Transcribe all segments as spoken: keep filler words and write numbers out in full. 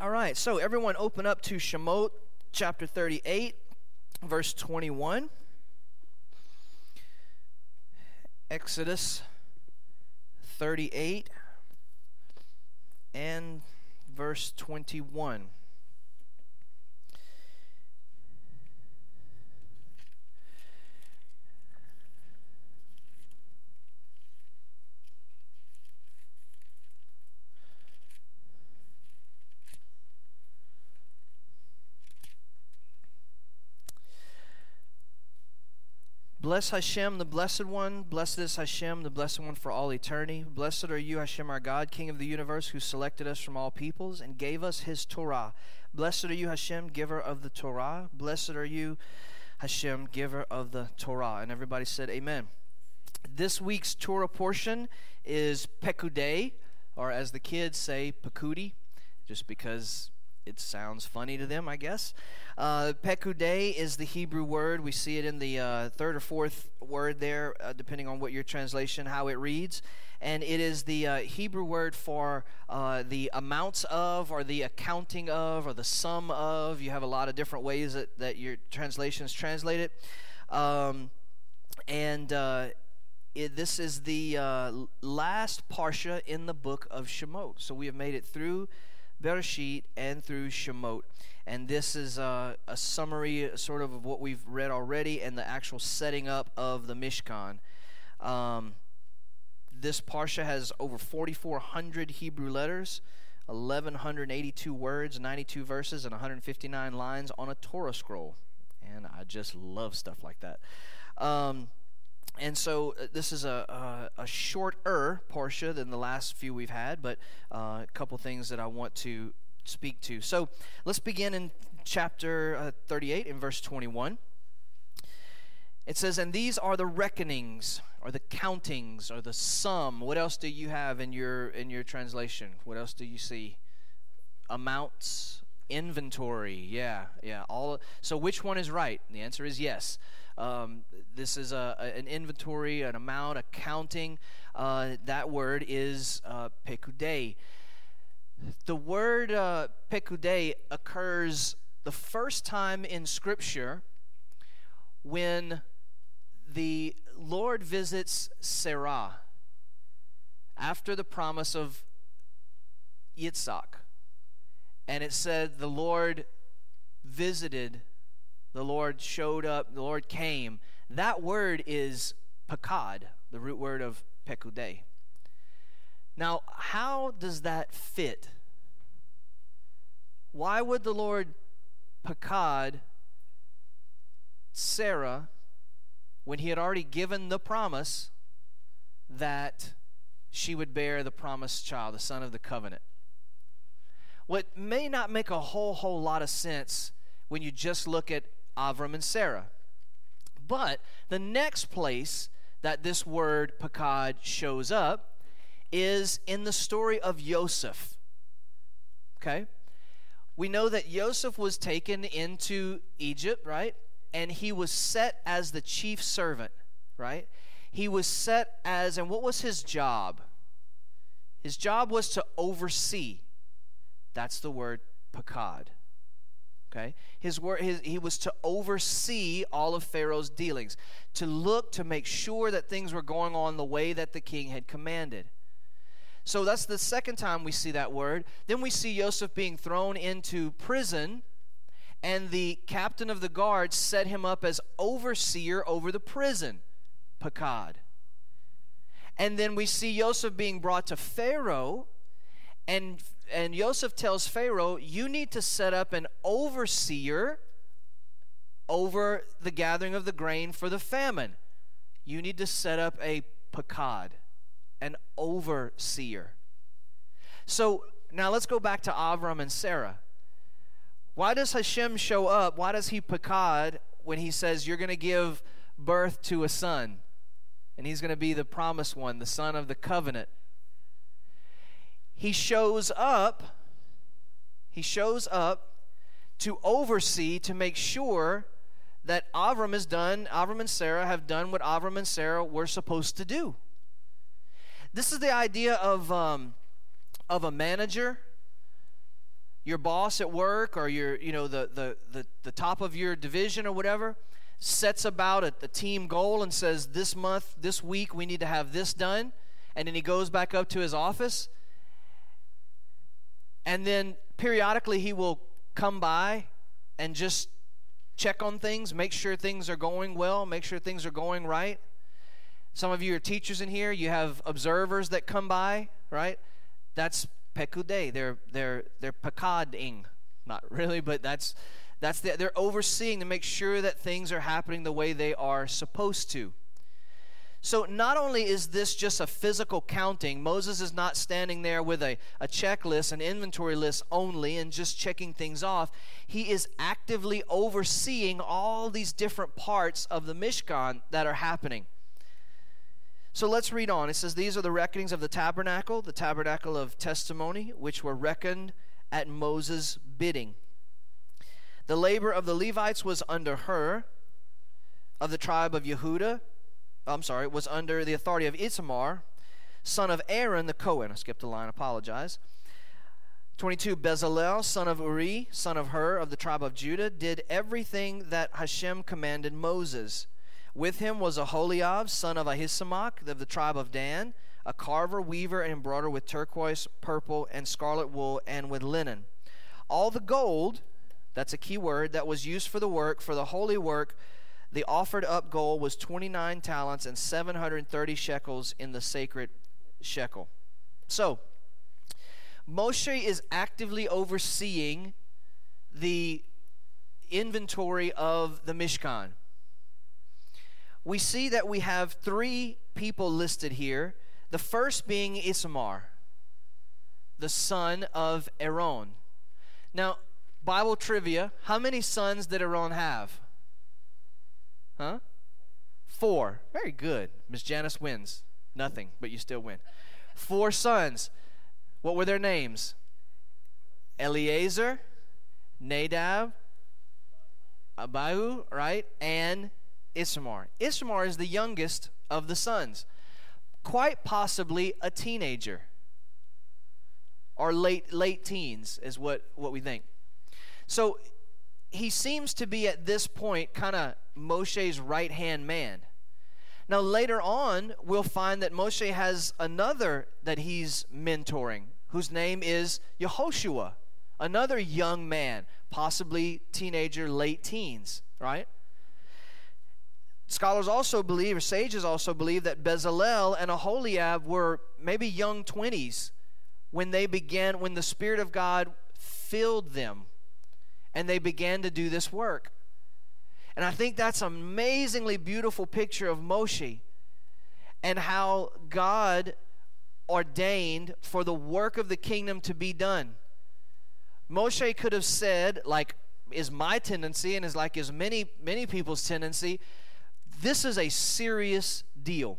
All right, so everyone open up to Shemot chapter thirty-eight, verse twenty-one. Exodus thirty-eight and verse twenty-one. Bless Hashem, the Blessed One. Blessed is Hashem, the Blessed One for all eternity. Blessed are you, Hashem, our God, King of the universe, who selected us from all peoples and gave us his Torah. Blessed are you, Hashem, giver of the Torah. Blessed are you, Hashem, giver of the Torah. And everybody said amen. This week's Torah portion is Pekudei, or as the kids say, Pekudi, just because it sounds funny to them, I guess. Uh, Pekudei is the Hebrew word. We see it in the uh, third or fourth word there, uh, depending on what your translation, how it reads. And it is the uh, Hebrew word for uh, the amounts of, or the accounting of, or the sum of. You have a lot of different ways that, that your translations translate it. Um, and uh, it, this is the uh, last parsha in the book of Shemot. So we have made it through Bereshit and through Shemot. And this is uh, a summary sort of of what we've read already and the actual setting up of the Mishkan. Um, this Parsha has over forty-four hundred Hebrew letters, eleven eighty-two words, ninety-two verses, and one hundred fifty-nine lines on a Torah scroll. And I just love stuff like that. Um, and so uh, this is a, a, a shorter Parsha than the last few we've had, but uh, a couple things that I want to speak to. So let's begin in chapter uh, thirty-eight in verse twenty-one. It says, and these are the reckonings, or the countings, or the sum. What else do you have in your in your translation? What else do you see? Amounts, inventory. Yeah, yeah. All. So which one is right? The answer is yes. Um, this is a, a, an inventory, an amount, a counting. Uh, that word is uh, pekudei. The word uh, pekudei occurs the first time in Scripture when the Lord visits Sarah after the promise of Yitzhak. And it said the Lord visited, the Lord showed up, the Lord came. That word is pakad, the root word of pekudei. Now, how does that fit? Why would the Lord pakad Sarah when he had already given the promise that she would bear the promised child, the son of the covenant? What may not make a whole, whole lot of sense when you just look at Avram and Sarah. But the next place that this word pakad shows up is in the story of Joseph. Okay? We know that Joseph was taken into Egypt, right? And he was set as the chief servant, right? He was set as, and what was his job? His job was to oversee. That's the word pakad. Okay? His word, his, he was to oversee all of Pharaoh's dealings, to look to make sure that things were going on the way that the king had commanded. So that's the second time we see that word. Then we see Joseph being thrown into prison, and the captain of the guard set him up as overseer over the prison, pakad. And then we see Joseph being brought to Pharaoh, and, and Joseph tells Pharaoh, you need to set up an overseer over the gathering of the grain for the famine. You need to set up a pakad, an overseer. So now let's go back to Avram and Sarah. Why does Hashem show up? Why does he pakad when he says you're going to give birth to a son? And he's going to be the promised one, the son of the covenant. He shows up, he shows up to oversee, to make sure that Avram has done, Avram and Sarah have done what Avram and Sarah were supposed to do. This is the idea of, um, of a manager your boss at work or your, you know, the, the, the, the top of your division or whatever sets about a, a team goal and says, this month, this week, we need to have this done. And then he goes back up to his office. And then periodically he will come by and just check on things, make sure things are going well, make sure things are going right. Some of you are teachers in here. You have observers that come by, right? That's pekude. They're they're they're pekading. Not really, but that's that's the, they're overseeing to make sure that things are happening the way they are supposed to. So not only is this just a physical counting, Moses is not standing there with a, a checklist, an inventory list only, and just checking things off. He is actively overseeing all these different parts of the Mishkan that are happening. So let's read on. It says, these are the reckonings of the tabernacle, the tabernacle of testimony, which were reckoned at Moses' bidding. The labor of the Levites was under Hur, of the tribe of Yehuda, I'm sorry, was under the authority of Ithamar, son of Aaron the Cohen. I skipped a line, apologize. twenty-two, Bezalel, son of Uri, son of Hur, of the tribe of Judah, did everything that Hashem commanded Moses. With him was Aholiab, son of Ahisamach, of the tribe of Dan, a carver, weaver, and embroiderer with turquoise, purple, and scarlet wool, and with linen. All the gold, that's a key word, that was used for the work, for the holy work, the offered up gold was twenty-nine talents and seven hundred thirty shekels in the sacred shekel. So, Moshe is actively overseeing the inventory of the Mishkan. We see that we have three people listed here. The first being Ithamar, the son of Aaron. Now, Bible trivia, how many sons did Aaron have? Huh? Four. Very good. Miss Janice wins. Nothing, but you still win. Four sons. What were their names? Eleazar, Nadab, Abihu, right? And Ithamar. Ithamar is the youngest of the sons. Quite possibly a teenager. Or late late teens is what, what we think. So he seems to be at this point kind of Moshe's right-hand man. Now later on, we'll find that Moshe has another that he's mentoring, whose name is Yehoshua, another young man, possibly teenager, late teens, right? Scholars also believe, or sages also believe, that Bezalel and Aholiab were maybe young twenties when they began, when the Spirit of God filled them and they began to do this work. And I think that's an amazingly beautiful picture of Moshe and how God ordained for the work of the kingdom to be done. Moshe could have said, like is my tendency and is like is many, many people's tendency, this is a serious deal.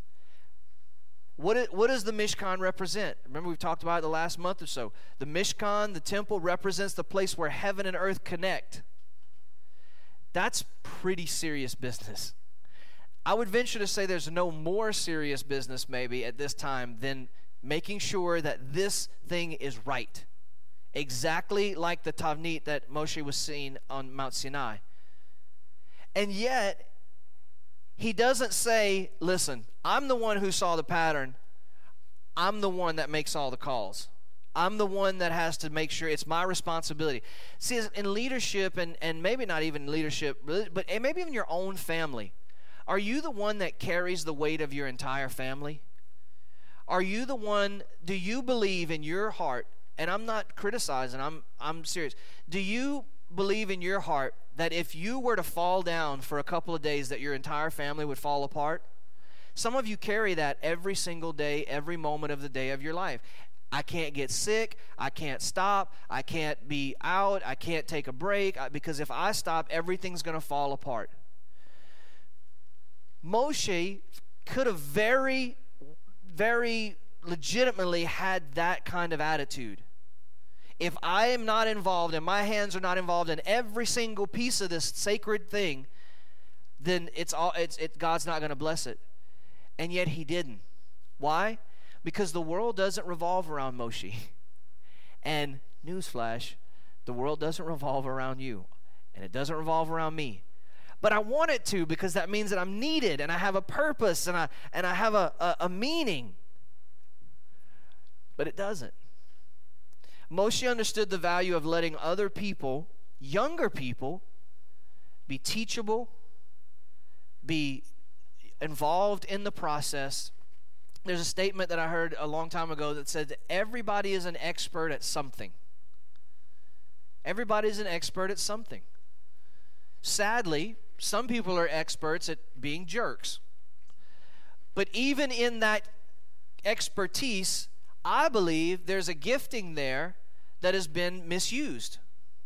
What, it, what does the Mishkan represent? Remember, we've talked about it the last month or so. The Mishkan, the temple, represents the place where heaven and earth connect. That's pretty serious business. I would venture to say there's no more serious business maybe at this time than making sure that this thing is right. Exactly like the Tavnit that Moshe was seeing on Mount Sinai. And yet, he doesn't say, listen, I'm the one who saw the pattern. I'm the one that makes all the calls. I'm the one that has to make sure it's my responsibility. See, in leadership, and, and maybe not even leadership, but maybe even your own family, are you the one that carries the weight of your entire family? Are you the one, do you believe in your heart, and I'm not criticizing, I'm, I'm serious, do you believe in your heart that if you were to fall down for a couple of days that your entire family would fall apart? Some of you carry that every single day, every moment of the day of your life. I can't get sick, I can't stop, I can't be out, I can't take a break, because if I stop, everything's going to fall apart. Moshe could have very, very legitimately had that kind of attitude. If I am not involved and my hands are not involved in every single piece of this sacred thing, then it's all it's it God's not going to bless it. And yet he didn't. Why? Because the world doesn't revolve around Moshe. And newsflash, the world doesn't revolve around you, and it doesn't revolve around me. But I want it to, because that means that I'm needed, and I have a purpose, and I and I have a, a, a meaning. But it doesn't. Moshe understood the value of letting other people, younger people, be teachable, be involved in the process. There's a statement that I heard a long time ago that said that everybody is an expert at something. Everybody is an expert at something. Sadly, some people are experts at being jerks. But even in that expertise, I believe there's a gifting there that has been misused.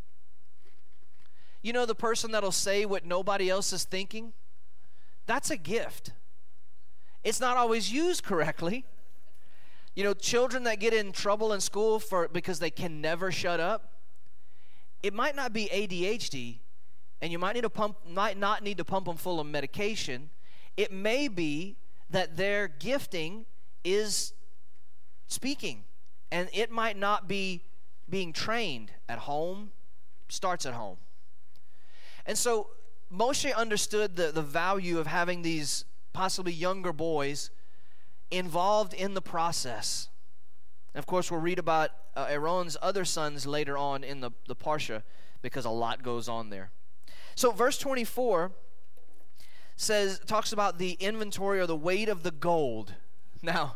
You know, the person that'll say what nobody else is thinking? That's a gift. It's not always used correctly. You know, children that get in trouble in school for because they can never shut up, it might not be A D H D, and you might need to pump, might not need to pump them full of medication. It may be that their gifting is speaking, and it might not be being trained at home. Starts at home. And so Moshe understood the, the value of having these possibly younger boys involved in the process. And of course, we'll read about uh, Aaron's other sons later on in the, the Parsha, because a lot goes on there. So verse twenty-four says, talks about the inventory or the weight of the gold. Now,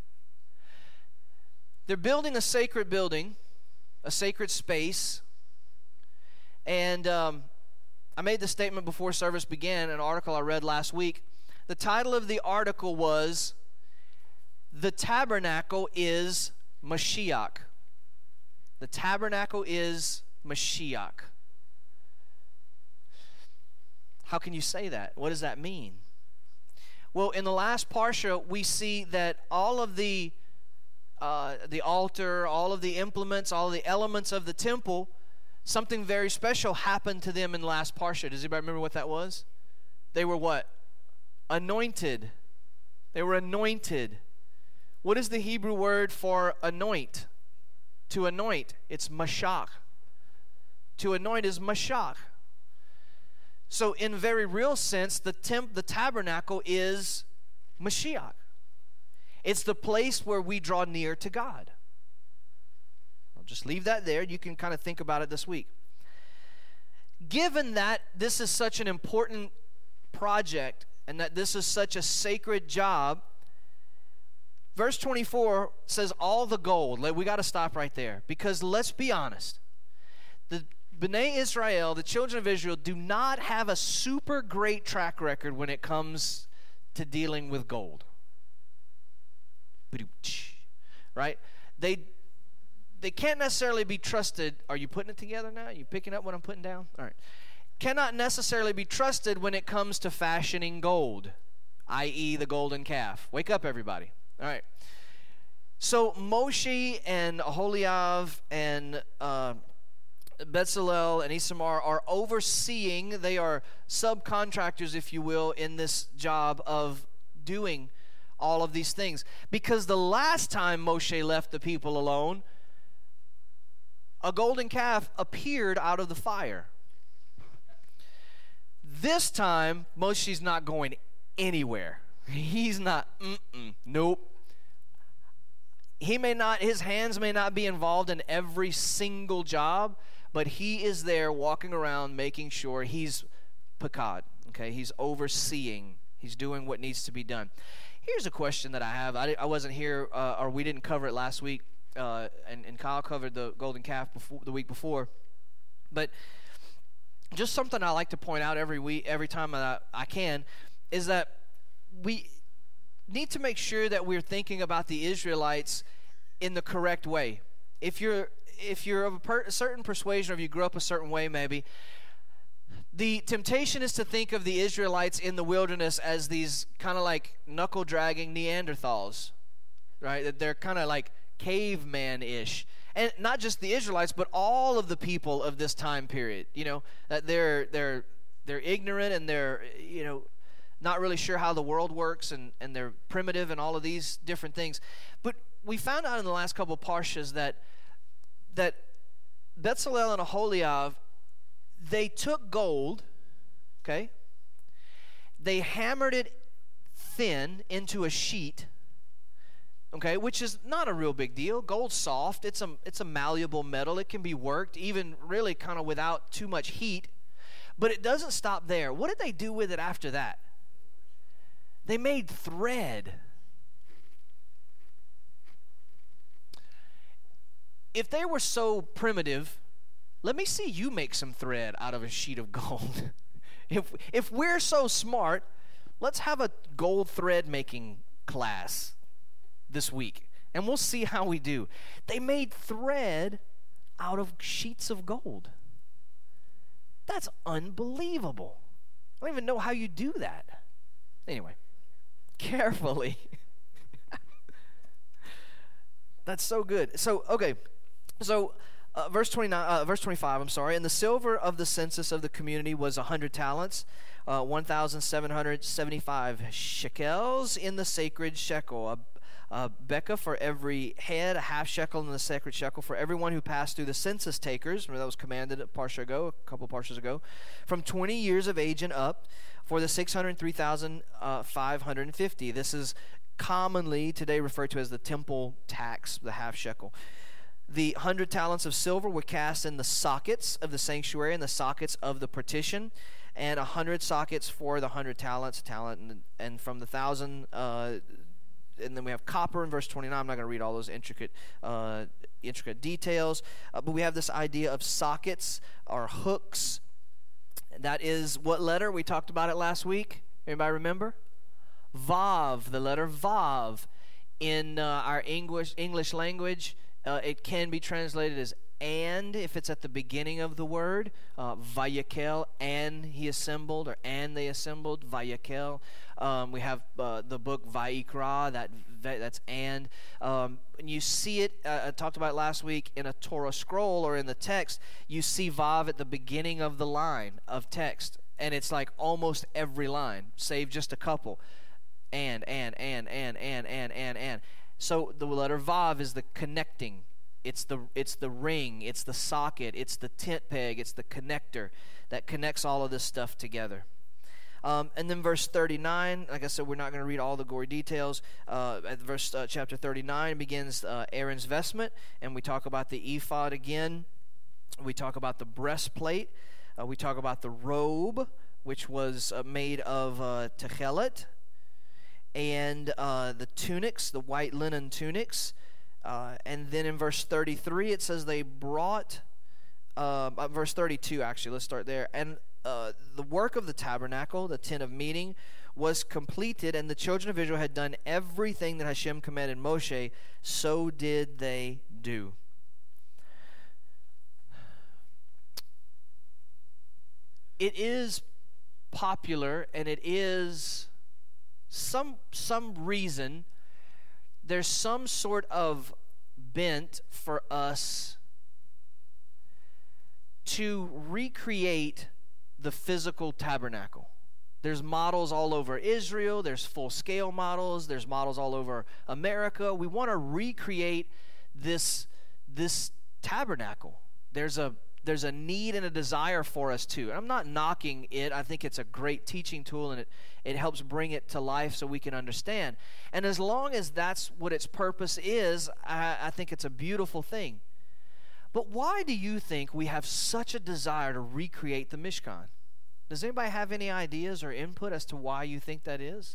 they're building a sacred building, a sacred space, and um, I made the statement before service began, an article I read last week. The title of the article was, "The Tabernacle is Mashiach." The tabernacle is Mashiach. How can you say that? What does that mean? Well, in the last Parsha, we see that all of the uh, the altar, all of the implements, all of the elements of the temple, something very special happened to them in the last Parsha. Does anybody remember what that was? They were what? Anointed. They were anointed. What is the Hebrew word for anoint? To anoint, it's mashach. To anoint is mashach. So in very real sense, the temp, the tabernacle is Mashiach. It's the place where we draw near to God. I'll just leave that there. You can kind of think about it this week. Given that this is such an important project and that this is such a sacred job, verse twenty-four says all the gold. We got to stop right there, because let's be honest. The B'nai Israel, the children of Israel, do not have a super great track record when it comes to dealing with gold. Right? They they can't necessarily be trusted. Are you putting it together now? Are you picking up what I'm putting down? All right. Cannot necessarily be trusted when it comes to fashioning gold, that is the golden calf. Wake up, everybody. All right. So Moshe and Aholiab and uh, Bezalel and Isamar are overseeing, they are subcontractors, if you will, in this job of doing all of these things. Because the last time Moshe left the people alone, a golden calf appeared out of the fire. This time, Moshe's not going anywhere. He's not, mm-mm, nope. He may not, his hands may not be involved in every single job, but he is there walking around making sure he's pakad, okay? He's overseeing. He's doing what needs to be done. Here's a question that I have. I, I wasn't here, uh, or we didn't cover it last week, uh, and, and Kyle covered the golden calf before, the week before. But just something I like to point out every week, every time I, I can, is that we need to make sure that we're thinking about the Israelites in the correct way. If you're if you're of a, per, a certain persuasion, or if you grew up a certain way, maybe the temptation is to think of the Israelites in the wilderness as these kind of like knuckle dragging Neanderthals, right? That they're kind of like caveman-ish. And not just the Israelites, but all of the people of this time period. You know, that they're they're they're ignorant, and they're, you know, not really sure how the world works, and, and they're primitive and all of these different things. But we found out in the last couple of parshas that that Bezalel and Aholiab, they took gold, okay? They hammered it thin into a sheet, okay, which is not a real big deal. Gold's soft. It's a, it's a malleable metal. It can be worked even really kind of without too much heat. But it doesn't stop there. What did they do with it after that? They made thread. If they were so primitive, let me see you make some thread out of a sheet of gold. if if we're so smart, let's have a gold thread making class this week, and we'll see how we do. They made thread out of sheets of gold. That's unbelievable. I don't even know how you do that. Anyway, carefully. That's so good. So, okay. So, uh, verse twenty-nine, uh, verse twenty-five, I'm sorry. And the silver of the census of the community was one hundred talents, uh, one thousand seven hundred seventy-five shekels in the sacred shekel. A, a becca for every head, a half shekel in the sacred shekel for everyone who passed through the census takers. Remember that was commanded a parsha ago, a couple parshas ago. From twenty years of age and up, for the six hundred three thousand five hundred fifty. This is commonly today referred to as the temple tax, the half shekel. The hundred talents of silver were cast in the sockets of the sanctuary and the sockets of the partition, and a hundred sockets for the hundred talents, talent, and, and from the thousand, uh, and then we have copper in verse twenty-nine. I'm not going to read all those intricate, uh, intricate details, uh, but we have this idea of sockets or hooks. That is what letter? We talked about it last week. Anybody remember? Vav, the letter Vav. In uh, our English English language, uh, it can be translated as and if it's at the beginning of the word. Uh, Vayakel, and he assembled, or and they assembled, Vayakel. Um, we have uh, the book Vayikra, that, that's and. Um, and you see it, uh, I talked about it last week, in a Torah scroll or in the text. You see Vav at the beginning of the line of text. And it's like almost every line, save just a couple. And, and, and, and, and, and, and, and. So the letter Vav is the connecting. It's the it's the ring, it's the socket, it's the tent peg, it's the connector that connects all of this stuff together. Um, and then verse thirty-nine, like I said, we're not going to read all the gory details. Uh, at verse uh, chapter thirty-nine begins uh, Aaron's vestment, and we talk about the ephod again. We talk about the breastplate. Uh, we talk about the robe, which was uh, made of uh, techelet, and uh, the tunics, the white linen tunics. Uh, and then in verse thirty-three, it says they brought, uh, uh, verse thirty-two actually, let's start there. And uh, the work of the tabernacle, the tent of meeting, was completed, and the children of Israel had done everything that Hashem commanded Moshe, so did they do. It is popular, and it is some some reason. There's some sort of bent for us to recreate the physical tabernacle. There's models all over Israel. There's full-scale models. There's models all over America. We want to recreate this, this tabernacle. There's a There's a need and a desire for us to. And I'm not knocking it. I think it's a great teaching tool, and it, it helps bring it to life so we can understand. And as long as that's what its purpose is, I, I think it's a beautiful thing. But why do you think we have such a desire to recreate the Mishkan? Does anybody have any ideas or input as to why you think that is?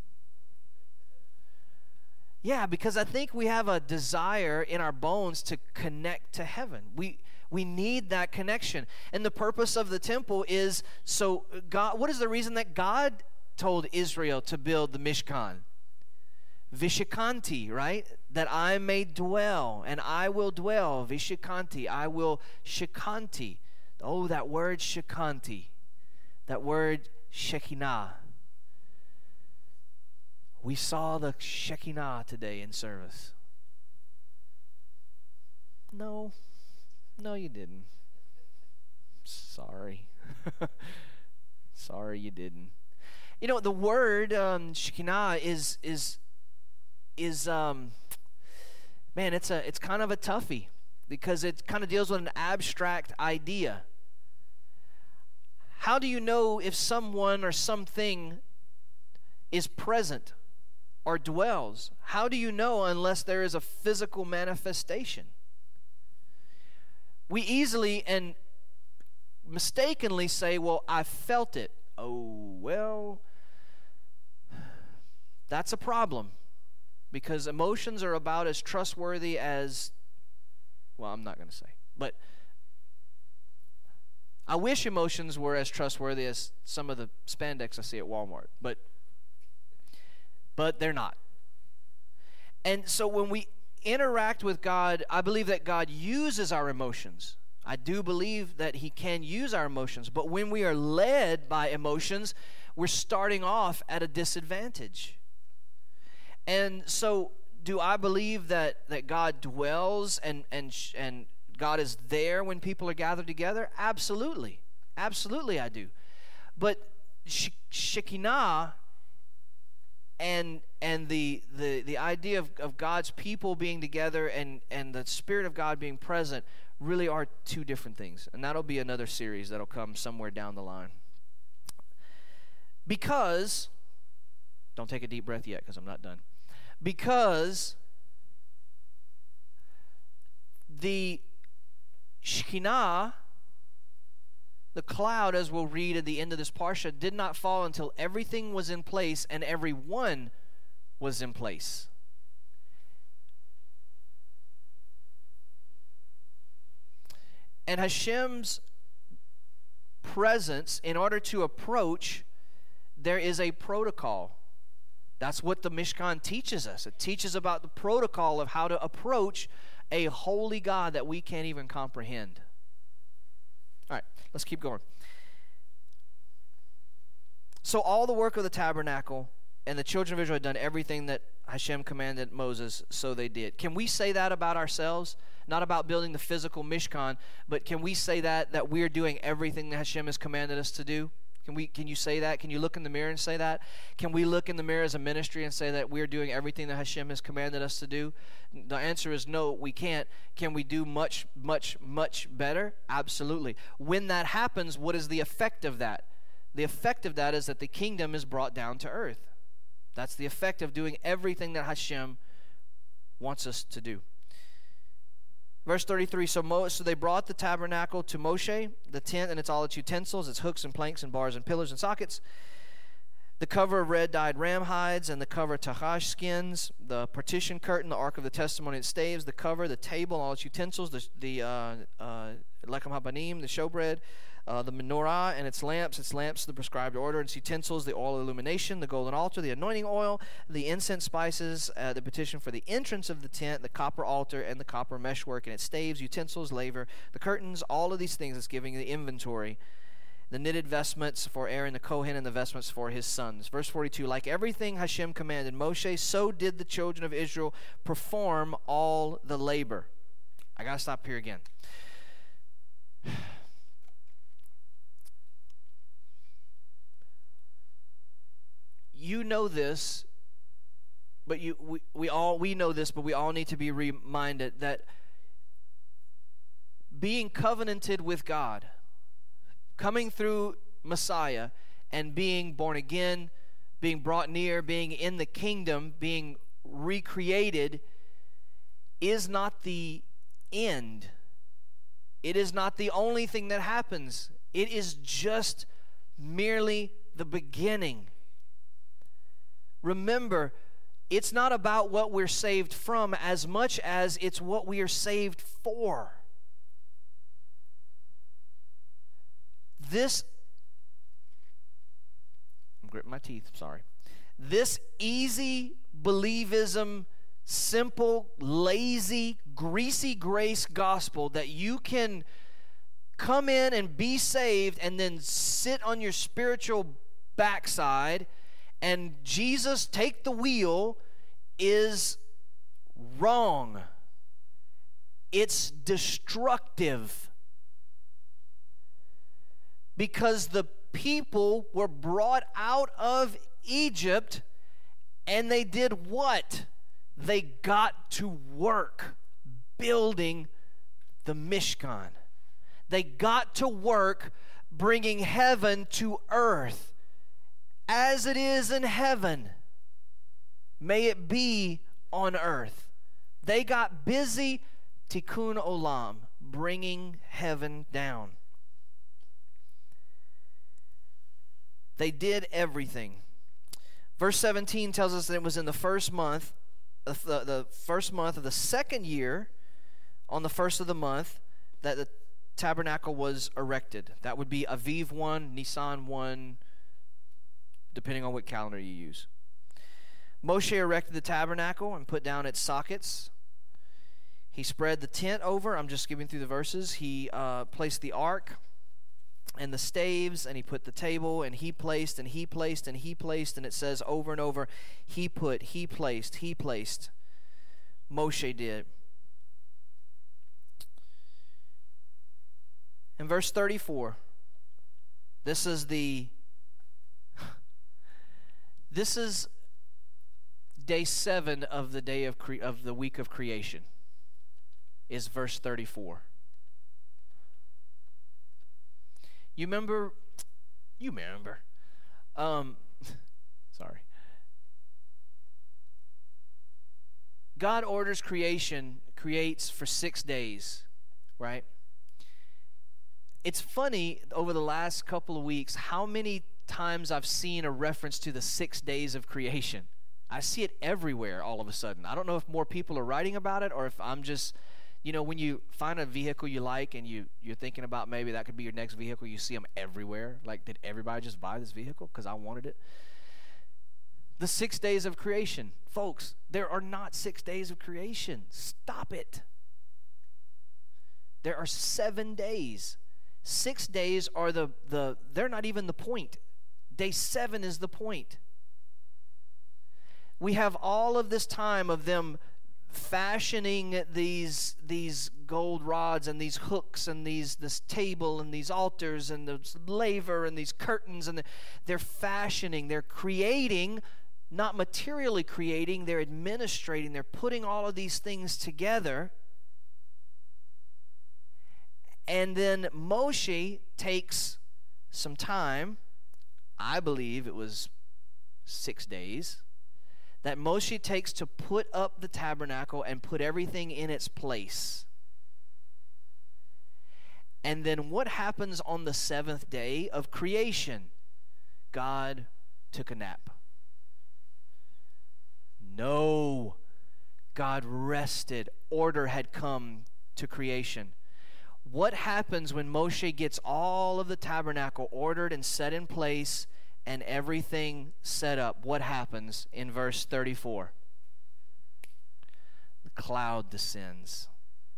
Yeah, because I think we have a desire in our bones to connect to heaven. We we need that connection. And the purpose of the temple is so God, what is the reason that God told Israel to build the Mishkan? Vishikanti, right? That I may dwell, and I will dwell. Vishikanti, I will shikanti. Oh, that word shikanti. That word Shekinah. We saw the Shekinah today in service. No. No, you didn't. Sorry. Sorry you didn't. You know, the word um, Shekinah is is is um man, it's a it's kind of a toughie. because it kind of deals with an abstract idea. How do you know if someone or something is present or dwells? How do you know unless there is a physical manifestation? We easily and mistakenly say, well, I felt it. Oh, well, that's a problem, because emotions are about as trustworthy as, well, I'm not going to say, but I wish emotions were as trustworthy as some of the spandex I see at Walmart, but but they're not. And so when we interact with God, I believe that God uses our emotions. I do believe that he can use our emotions, but when we are led by emotions, we're starting off at a disadvantage. And so do I believe that, that God dwells and, and, and God is there when people are gathered together? Absolutely. Absolutely I do. But sh- Shekinah and and the the, the idea of, of God's people being together and, and the Spirit of God being present really are two different things. And that'll be another series that'll come somewhere down the line. Because, don't take a deep breath yet because I'm not done. Because the Shekinah, the cloud, as we'll read at the end of this parsha, did not fall until everything was in place and everyone was in place. And Hashem's presence, in order to approach, there is a protocol. That's what the Mishkan teaches us. It teaches about the protocol of how to approach a holy God that we can't even comprehend. All right, let's keep going. So all the work of the tabernacle and the children of Israel had done everything that Hashem commanded Moses, so they did. Can we say that about ourselves? Not about building the physical Mishkan, but can we say that, that we're doing everything that Hashem has commanded us to do? Can we? Can you say that? Can you look in the mirror and say that? Can we look in the mirror as a ministry and say that we're doing everything that Hashem has commanded us to do? The answer is no, we can't. Can we do much, much, much better? Absolutely. When that happens, what is the effect of that? The effect of that is that the kingdom is brought down to earth. That's the effect of doing everything that Hashem wants us to do. Verse thirty-three, so, Mo, so they brought the tabernacle to Moshe, the tent and its all its utensils, its hooks and planks and bars and pillars and sockets, the cover of red dyed ram hides and the cover of tachash skins, the partition curtain, the ark of the testimony, its staves, the cover, the table, all its utensils, the, the uh, uh, lechem habanim, the showbread, uh, the menorah and its lamps, its lamps, the prescribed order, its utensils, the oil of illumination, the golden altar, the anointing oil, the incense spices, uh, the petition for the entrance of the tent, the copper altar, and the copper meshwork, and its staves, utensils, laver, the curtains, all of these things. It's giving the inventory. The knitted vestments for Aaron the Kohen and the vestments for his sons. Verse forty-two, like everything Hashem commanded Moshe, so did the children of Israel perform all the labor. I got to stop here again. You know this, but you we, we all we know this, but we all need to be reminded that being covenanted with God, coming through Messiah and being born again, being brought near, being in the kingdom, being recreated is not the end. It is not the only thing that happens. It is just merely the beginning. Remember, it's not about what we're saved from as much as it's what we are saved for. This, I'm gritting my teeth, sorry. This easy believism, simple, lazy, greasy grace gospel that you can come in and be saved and then sit on your spiritual backside and Jesus take the wheel is wrong. It's destructive. Because the people were brought out of Egypt and they did what? They got to work building the Mishkan. They got to work bringing heaven to earth. As it is in heaven, may it be on earth. They got busy, tikkun olam, bringing heaven down. They did everything. Verse seventeen tells us that it was in the first month, the, the first month of the second year, on the first of the month, that the tabernacle was erected. That would be Aviv one, Nisan one, depending on what calendar you use. Moshe erected the tabernacle and put down its sockets. He spread the tent over. I'm just skipping through the verses. He uh, placed the ark and the staves, and he put the table, and he placed, and he placed, and he placed, and it says over and over, he put, he placed, he placed. Moshe did. In verse thirty-four, this is the This is day seven of the day of cre- of the week of creation. Is verse thirty-four. You remember? You remember? Um, sorry. God orders creation, creates for six days, right? It's funny over the last couple of weeks how many times I've seen a reference to the six days of creation. I see it everywhere all of a sudden. I don't know if more people are writing about it or if I'm just, you know, when you find a vehicle you like and you, you're thinking about maybe that could be your next vehicle, you see them everywhere. Like, did everybody just buy this vehicle because I wanted it? The six days of creation. Folks, there are not six days of creation. Stop it. There are seven days. Six days are the, the they're not even the point. Day seven is the point. We have all of this time of them fashioning these these gold rods and these hooks and these this table and these altars and this laver and these curtains, and they're fashioning, they're creating, not materially creating, they're administrating, they're putting all of these things together. And then Moshe takes some time, I believe it was six days, that Moshe takes to put up the tabernacle and put everything in its place. And then what happens on the seventh day of creation? God took a nap. No. God rested. Order had come to creation. What happens when Moshe gets all of the tabernacle ordered and set in place and everything set up? What happens in verse thirty-four? The cloud descends.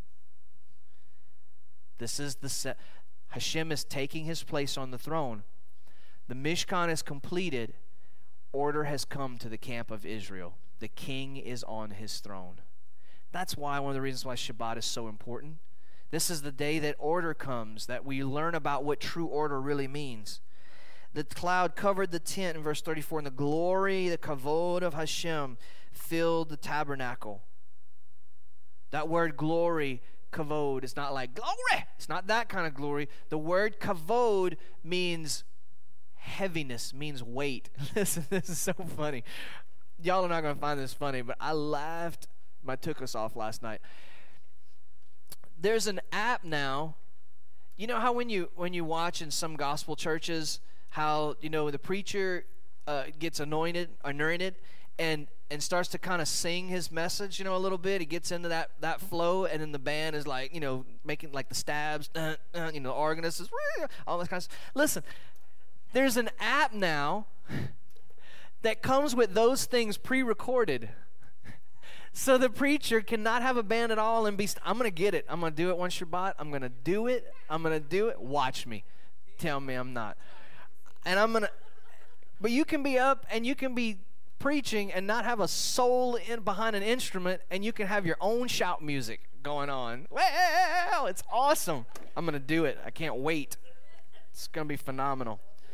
This is the set. Hashem is taking his place on the throne. The Mishkan is completed. Order has come to the camp of Israel. The king is on his throne. That's why one of the reasons why Shabbat is so important. This is the day that order comes, that we learn about what true order really means. The cloud covered the tent in verse thirty-four, and the glory, the kavod of Hashem filled the tabernacle. That word glory, kavod, is not like glory. It's not that kind of glory. The word kavod means heaviness, means weight. Listen, this is so funny. Y'all are not going to find this funny, but I laughed my took us off last night. There's an app now. You know how when you when you watch in some gospel churches, how, you know, the preacher uh, gets anointed, anointed, and and starts to kind of sing his message, you know, a little bit. He gets into that that flow, and then the band is like, you know, making like the stabs, uh, uh, you know, the organist is all this kind of stuff. Listen, there's an app now that comes with those things pre-recorded. So the preacher cannot have a band at all and be, st- I'm going to get it. I'm going to do it one Shabbat. I'm going to do it. I'm going to do it. Watch me. Tell me I'm not. And I'm going to, but you can be up and you can be preaching and not have a soul in behind an instrument, and you can have your own shout music going on. Well, it's awesome. I'm going to do it. I can't wait. It's going to be phenomenal.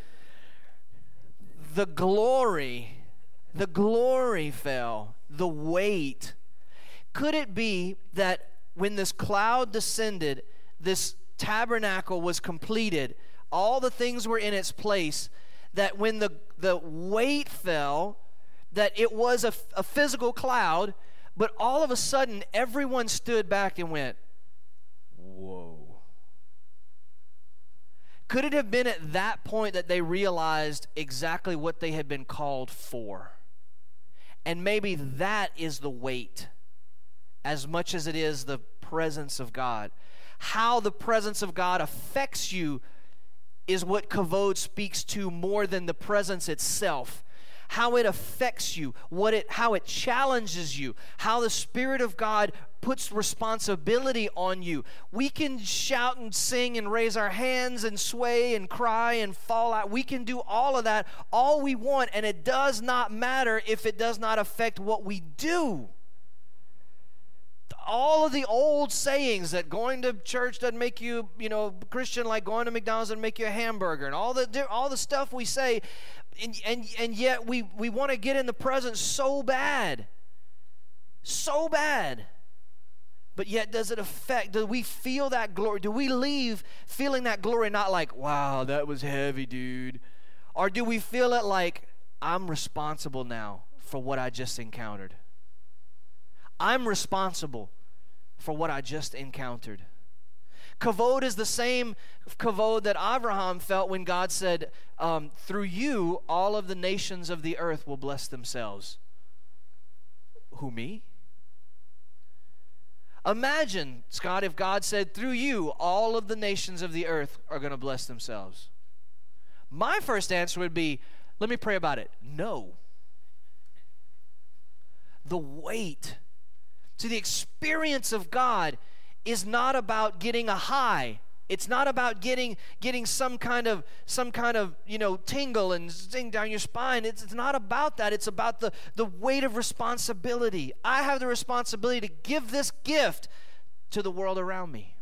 The glory, the glory fell. The weight. Could it be that when this cloud descended, this tabernacle was completed, all the things were in its place, that when the, the weight fell, that it was a, a physical cloud, but all of a sudden everyone stood back and went, whoa. Could it have been at that point that they realized exactly what they had been called for? And maybe that is the weight as much as it is the presence of God. How the presence of God affects you is what Kavod speaks to more than the presence itself. How it affects you, what it, how it challenges you, how the Spirit of God puts responsibility on you. We can shout and sing and raise our hands and sway and cry and fall out. We can do all of that all we want, and it does not matter if it does not affect what we do. All of the old sayings that going to church doesn't make you, you know, Christian, like going to McDonald's doesn't make you a hamburger, and all the all the stuff we say, and and, and yet we, we want to get in the presence so bad, so bad. But yet, does it affect, do we feel that glory? Do we leave feeling that glory, not like, wow, that was heavy, dude? Or do we feel it like, I'm responsible now for what I just encountered? I'm responsible for what I just encountered. Kavod is the same kavod that Abraham felt when God said, um, through you, all of the nations of the earth will bless themselves. Who, me? Imagine, Scott, if God said, through you, all of the nations of the earth are going to bless themselves. My first answer would be, let me pray about it. No. The weight. See, the experience of God is not about getting a high. It's not about getting getting some kind of some kind of you know tingle and sting down your spine. It's, it's not about that. It's about the, the weight of responsibility. I have the responsibility to give this gift to the world around me.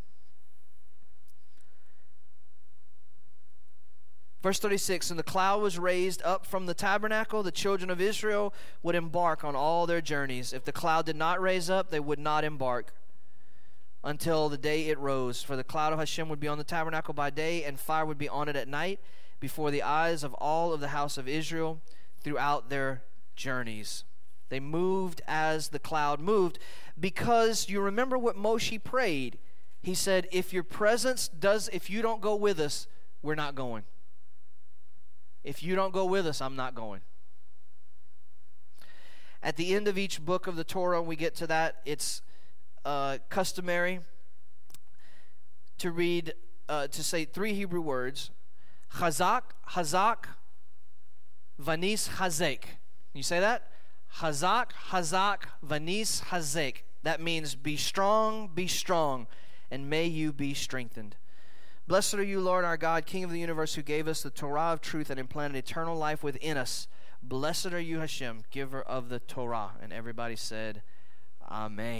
Verse thirty-six, and the cloud was raised up from the tabernacle. The children of Israel would embark on all their journeys. If the cloud did not raise up, they would not embark until the day it rose. For the cloud of Hashem would be on the tabernacle by day, and fire would be on it at night, before the eyes of all of the house of Israel throughout their journeys. They moved as the cloud moved, because you remember what Moshe prayed. He said, if your presence does, if you don't go with us, we're not going. If you don't go with us, I'm not going. At the end of each book of the Torah, we get to that, it's uh, customary to read, uh, to say three Hebrew words, Chazak, Hazak, Vanis, Hazek. Can you say that? Chazak, Hazak, Vanis, Hazek. That means be strong, be strong, and may you be strengthened. Blessed are you, Lord our God, King of the universe, who gave us the Torah of truth and implanted eternal life within us. Blessed are you, Hashem, giver of the Torah. And everybody said, Amen.